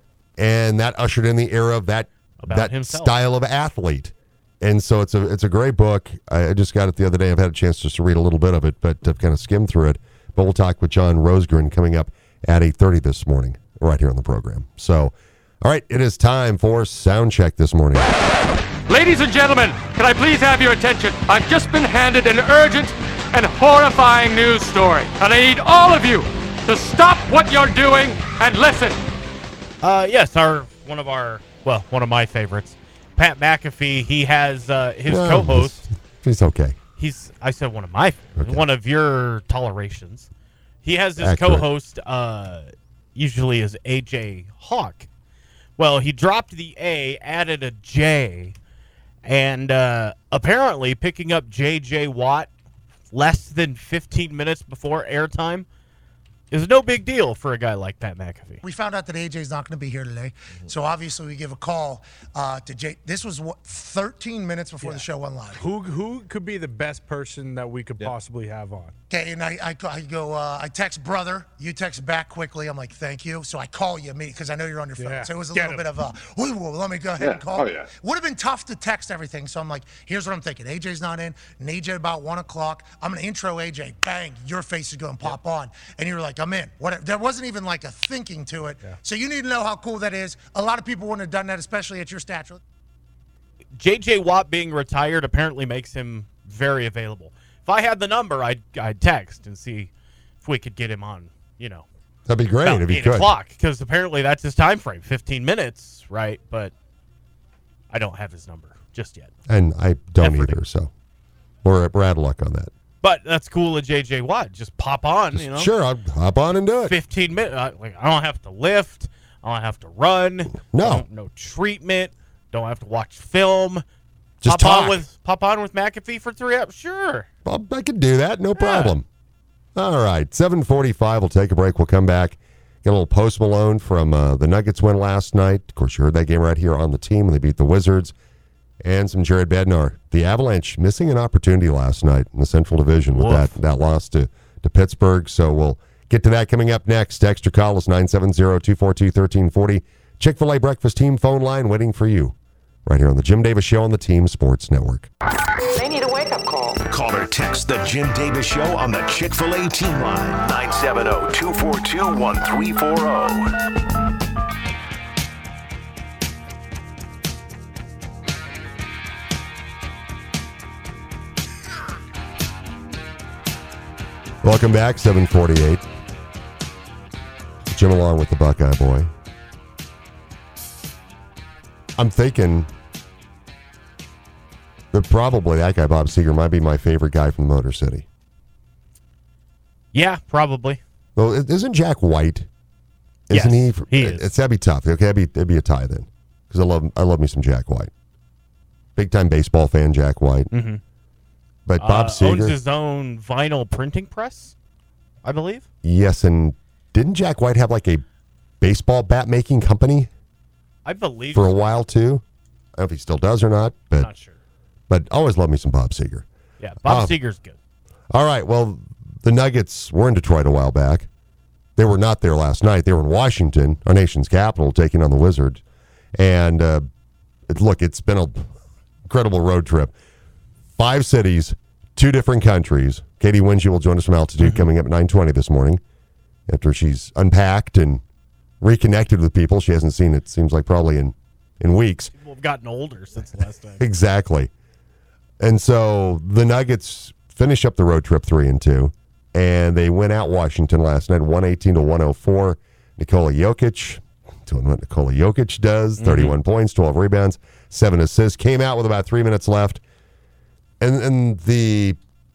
and that ushered in the era of that About that himself. style of athlete. And so it's a it's a great book. I just got it the other day. I've had a chance just to read a little bit of it, but I've kind of skimmed through it. But we'll talk with John Rosegren coming up at eight thirty this morning, right here on the program. So, all right, it is time for Sound Check this morning. Ladies and gentlemen, can I please have your attention? I've just been handed an urgent and horrifying news story, and I need all of you to stop what you're doing and listen. Uh, yes, our one of our well, one of my favorites, Pat McAfee. He has uh, his No, co-host. He's, he's okay. He's I said one of my Okay. one of your tolerations. He has his Accurate. co-host uh, usually is A J Hawk. Well, he dropped the A, added a J, and uh, apparently picking up J J Watt less than fifteen minutes before airtime is no big deal for a guy like Pat McAfee. We found out that A J's not going to be here today, so obviously we give a call uh, to Jay. This was what thirteen minutes before Yeah. the show went live. Who who could be the best person that we could possibly have on? Okay, and I, I, I go, uh, I text brother, you text back quickly. I'm like, thank you. So I call you, me, because I know you're on your phone. Yeah, So it was a get little him. bit of a, whoa, whoa, let me go ahead Yeah, and call. oh, yeah. Would have been tough to text everything. So I'm like, here's what I'm thinking. A J's not in. Need you about one o'clock. I'm going to intro A J. Bang, your face is going to pop on. And you're like, I'm in. What? There wasn't even like a thinking to it. So you need to know how cool that is. A lot of people wouldn't have done that, especially at your stature. J J Watt being retired apparently makes him very available. If I had the number, I'd, I'd text and see if we could get him on, you know, That'd be great about if you eight could. o'clock, because apparently that's his time frame, fifteen minutes, right? But I don't have his number just yet. And I don't Efforting. either, so we're, we're out of luck on that. But that's cool at J J Watt. Just pop on, you know. Sure, I'll hop on and do it. fifteen minutes. Uh, like, I don't have to lift. I don't have to run. No. Don't- no treatment. Don't have to watch film. Just pop talk. on with pop on with McAfee for three hours. Sure. Well, I could do that, no problem. All right, seven forty-five, we'll take a break. We'll come back. Get a little Post Malone from uh, the Nuggets win last night. Of course, you heard that game right here on the team when they beat the Wizards. And some Jared Bednar. The Avalanche missing an opportunity last night in the Central Division with that, that loss to, to Pittsburgh. So we'll get to that coming up next. Extra call is nine seven zero, two four two, one three four zero. Chick-fil-A Breakfast Team phone line waiting for you right here on the Jim Davis Show on the Team Sports Network. They need a wake-up call. Call or text the Jim Davis Show on the Chick-fil-A team line. nine seven zero, two four two, one three four zero. Welcome back, seven forty-eight. Jim along with the Buckeye Boy. I'm thinking that probably that guy, Bob Seger, might be my favorite guy from Motor City. Yeah, probably. Well, isn't Jack White? Isn't Yes, he? he It's is. that'd be tough. Okay, that'd be, that'd be a tie then, because I love I love me some Jack White. Big time baseball fan, Jack White. Mm-hmm. But Bob uh, Seger owns his own vinyl printing press, I believe. yes, and didn't Jack White have like a baseball bat making company I believe. for a while too? I don't know if he still does or not, but Not sure. but always love me some Bob Seger. Yeah, Bob Uh, Seger's good. All right, well, the Nuggets were in Detroit a while back. They were not there last night. They were in Washington, our nation's capital, taking on the Wizards. And uh, it, look, it's been an incredible road trip. Five cities, two different countries. Katie Winslow will join us from Altitude coming up at nine twenty this morning after she's unpacked and reconnected with people she hasn't seen, it seems like, probably in, in weeks. People have gotten older since the last time. Exactly. And so the Nuggets finish up the road trip three and two, and they went out Washington last night, one eighteen to one oh four. Nikola Jokic, doing what Nikola Jokic does, thirty-one mm-hmm. points, twelve rebounds, seven assists. Came out with about three minutes left, and and the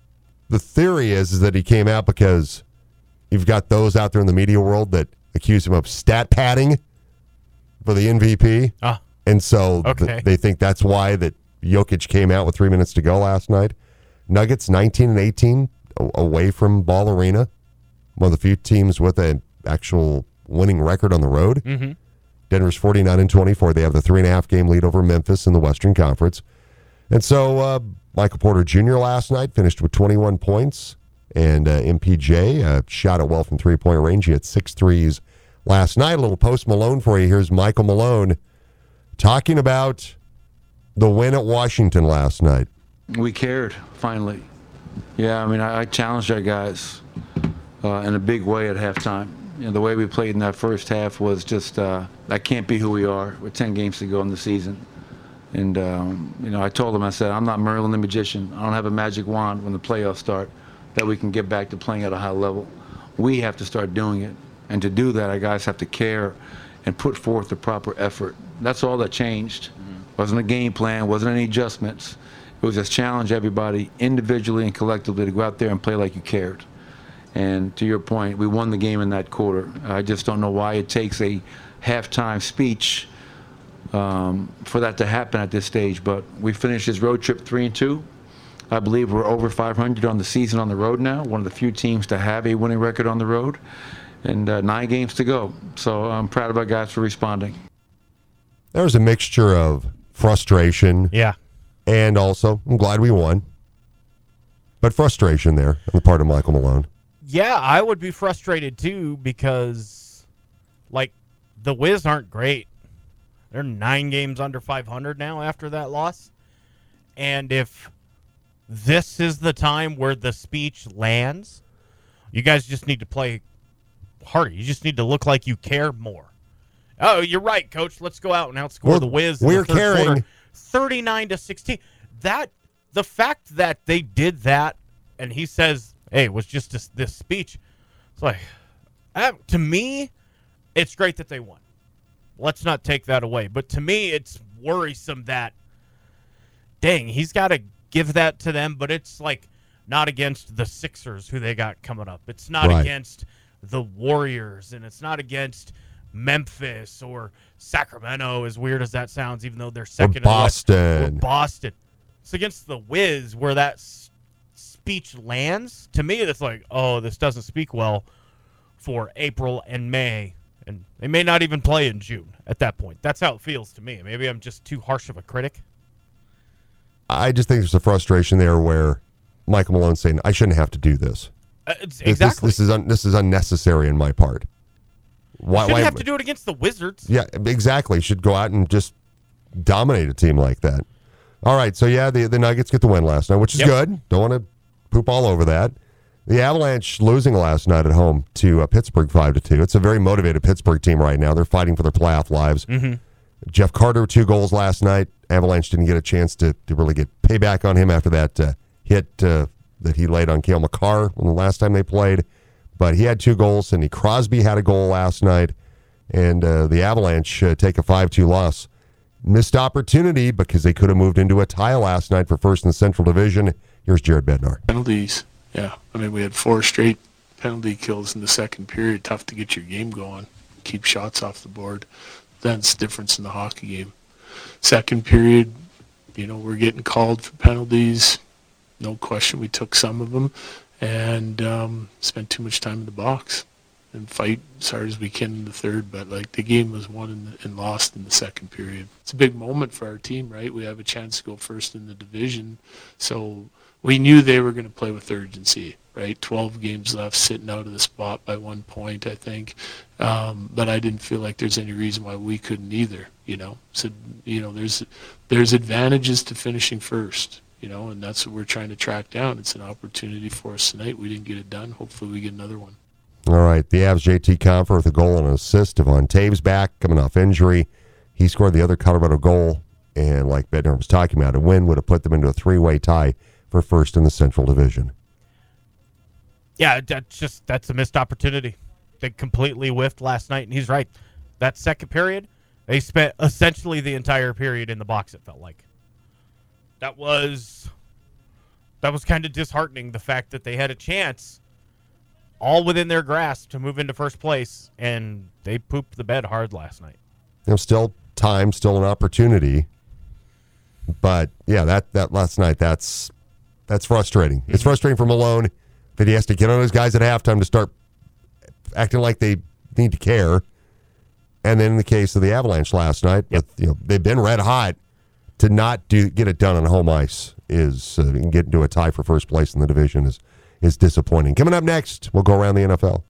the theory is, is that he came out because you've got those out there in the media world that accuse him of stat padding for the M V P. Ah, and so okay. th- they think that's why that Jokic came out with three minutes to go last night. Nuggets nineteen and eighteen a- away from Ball Arena. One of the few teams with an actual winning record on the road. Mm-hmm. Denver's forty-nine and twenty-four. They have the three and a half game lead over Memphis in the Western Conference. And so uh, Michael Porter Junior last night finished with twenty-one points. And uh, M P J uh, shot it well from three-point range. He had six threes last night. A little Post Malone for you. Here's Michael Malone talking about the win at Washington last night. We cared, finally. Yeah, I mean, I, I challenged our guys uh, in a big way at halftime. You know, the way we played in that first half was just, uh, that can't be who we are. We're ten games to go in the season. And, um, you know, I told them, I said, I'm not Merlin the Magician. I don't have a magic wand when the playoffs start that we can get back to playing at a high level. We have to start doing it. And to do that, our guys have to care and put forth the proper effort. That's all that changed. Mm-hmm. Wasn't a game plan, wasn't any adjustments. It was just challenge everybody individually and collectively to go out there and play like you cared. And to your point, we won the game in that quarter. I just don't know why it takes a halftime speech um, for that to happen at this stage. But we finished this road trip three and two. I believe we're over five hundred on the season on the road now. One of the few teams to have a winning record on the road. And uh, nine games to go. So I'm proud of our guys for responding. There was a mixture of frustration. Yeah. And also, I'm glad we won. But frustration there on the part of Michael Malone. Yeah, I would be frustrated too because, like, the Wiz aren't great. They're nine games under five hundred now after that loss. And if this is the time where the speech lands, you guys just need to play harder. You just need to look like you care more. Oh, you're right, Coach. Let's go out and outscore Well, the Wiz. in we're the third caring. quarter, thirty-nine to sixteen. That the fact that they did that, and he says, "Hey, it was just this, this speech." It's like, uh, to me, it's great that they won. Let's not take that away. But to me, it's worrisome that, dang, he's got to give that to them. But it's like not against the Sixers who they got coming up. It's not Right. against the Warriors, and it's not against Memphis or Sacramento, as weird as that sounds, even though they're second in the West. Boston. Or Boston. It's against the Wiz where that s- speech lands. To me, it's like, oh, this doesn't speak well for April and May. And they may not even play in June at that point. That's how it feels to me. Maybe I'm just too harsh of a critic. I just think there's a frustration there where Michael Malone's saying, I shouldn't have to do this. Uh, it's, This- exactly. This, this is un, this is unnecessary on my part. Why? Shouldn't why have to do it against the Wizards. Yeah, exactly. Should go out and just dominate a team like that. All right, so yeah, the the Nuggets get the win last night, which is Yep. good. Don't want to poop all over that. The Avalanche losing last night at home to uh, Pittsburgh five to two. It's a very motivated Pittsburgh team right now. They're fighting for their playoff lives. Mm-hmm. Jeff Carter, two goals last night. Avalanche didn't get a chance to, to really get payback on him after that uh, hit uh, that he laid on Cale Makar when the last time they played. But he had two goals. Sidney Crosby had a goal last night. And uh, the Avalanche uh, take a five two loss. Missed opportunity because they could have moved into a tie last night for first in the Central Division. Here's Jared Bednar. Penalties. Yeah, I mean, we had four straight penalty kills in the second period. Tough to get your game going, keep shots off the board. That's the difference in the hockey game. Second period, you know, we're getting called for penalties. No question, we took some of them and um, spent too much time in the box and fight as hard as we can in the third. But, like, the game was won in the, and lost in the second period. It's a big moment for our team, right? We have a chance to go first in the division. So we knew they were going to play with urgency, right? twelve games left, sitting out of the spot by one point, I think. Um, but I didn't feel like there's any reason why we couldn't either, you know. So, you know, there's there's advantages to finishing first, you know, and that's what we're trying to track down. It's an opportunity for us tonight. We didn't get it done. Hopefully we get another one. All right, the Avs J T Compher with a goal and an assist. Devon Taves back, coming off injury. He scored the other Colorado goal, and like Bednar was talking about, a win would have put them into a three-way tie for first in the Central Division. Yeah, that's just that's a missed opportunity. They completely whiffed last night, and he's right. That second period, they spent essentially the entire period in the box, it felt like. That was that was kind of disheartening, the fact that they had a chance all within their grasp to move into first place, and they pooped the bed hard last night. You know, still time, still an opportunity. But, yeah, that, that last night, that's that's frustrating. Mm-hmm. It's frustrating for Malone that he has to get on his guys at halftime to start acting like they need to care. And then in the case of the Avalanche last night, yep. with, you know, they've been red hot. To not do get it done on home ice is uh, and get into a tie for first place in the division is is disappointing. Coming up next, we'll go around the N F L.